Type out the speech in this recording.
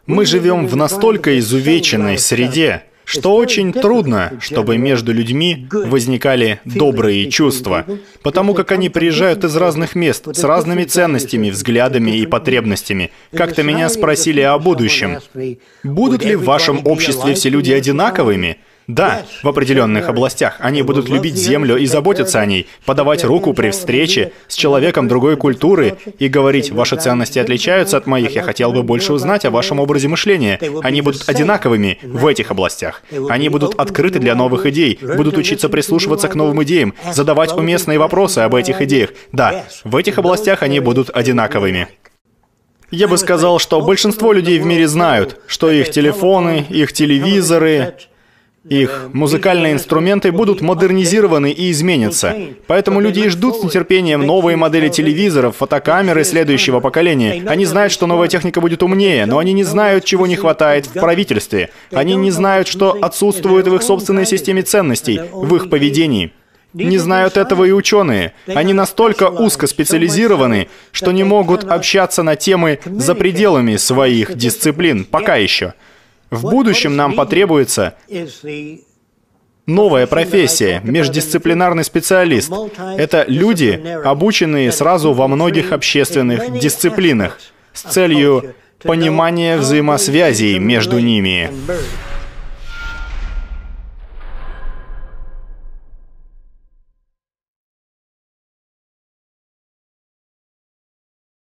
Мы живем в настолько изувеченной среде, что очень трудно, чтобы между людьми возникали добрые чувства, потому как они приезжают из разных мест, с разными ценностями, взглядами и потребностями. Как-то меня спросили о будущем. Будут ли в вашем обществе все люди одинаковыми? Да, в определенных областях. Они будут любить землю и заботиться о ней, подавать руку при встрече с человеком другой культуры и говорить: «Ваши ценности отличаются от моих, я хотел бы больше узнать о вашем образе мышления». Они будут одинаковыми в этих областях. Они будут открыты для новых идей, будут учиться прислушиваться к новым идеям, задавать уместные вопросы об этих идеях. Да, в этих областях они будут одинаковыми. Я бы сказал, что большинство людей в мире знают, что их телефоны, их телевизоры, их музыкальные инструменты будут модернизированы и изменятся. Поэтому люди и ждут с нетерпением новые модели телевизоров, фотокамеры следующего поколения. Они знают, что новая техника будет умнее, но они не знают, чего не хватает в правительстве. Они не знают, что отсутствует в их собственной системе ценностей, в их поведении. Не знают этого и ученые. Они настолько узкоспециализированы, что не могут общаться на темы за пределами своих дисциплин, пока еще. В будущем нам потребуется новая профессия – междисциплинарный специалист. Это люди, обученные сразу во многих общественных дисциплинах, с целью понимания взаимосвязей между ними.